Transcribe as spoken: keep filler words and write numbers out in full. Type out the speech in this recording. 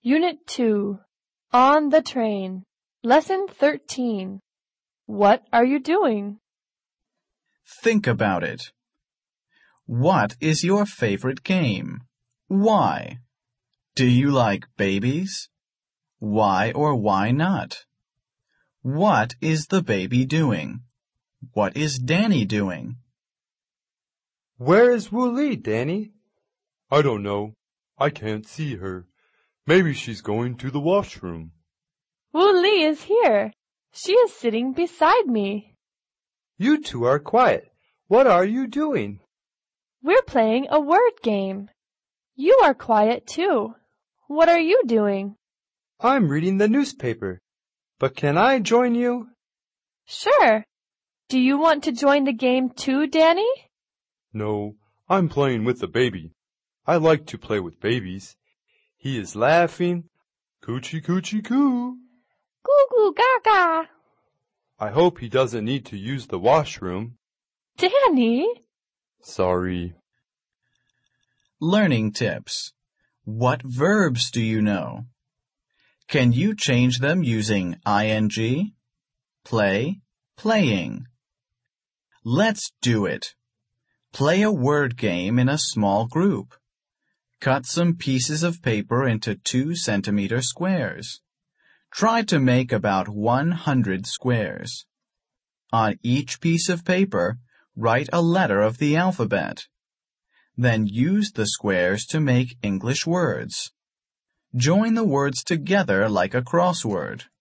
Unit two. On the train. Lesson thirteen. What are you doing? Think about it. What is your favorite game? Why? Do you like babies? Why or why not? What is the baby doing? What is Danny doing? Where is Wu-Li, Danny? I don't know. I can't see her. Maybe she's going to the washroom. Wu-Li is here. She is sitting beside me. You two are quiet. What are you doing? We're playing a word game. You are quiet too. What are you doing? I'm reading the newspaper. But can I join you? Sure. Do you want to join the game too, Danny? No, I'm playing with the baby. I like to play with babies. He is laughing. Coochie coochie coo. Goo goo gaga. I hope he doesn't need to use the washroom. Danny? Sorry. Learning tips. What verbs do you know? Can you change them using ing? Play, playing. Let's do it. Play a word game in a small group. Cut some pieces of paper into two centimeter squares. Try to make about one hundred squares. On each piece of paper, write a letter of the alphabet. Then use the squares to make English words. Join the words together like a crossword.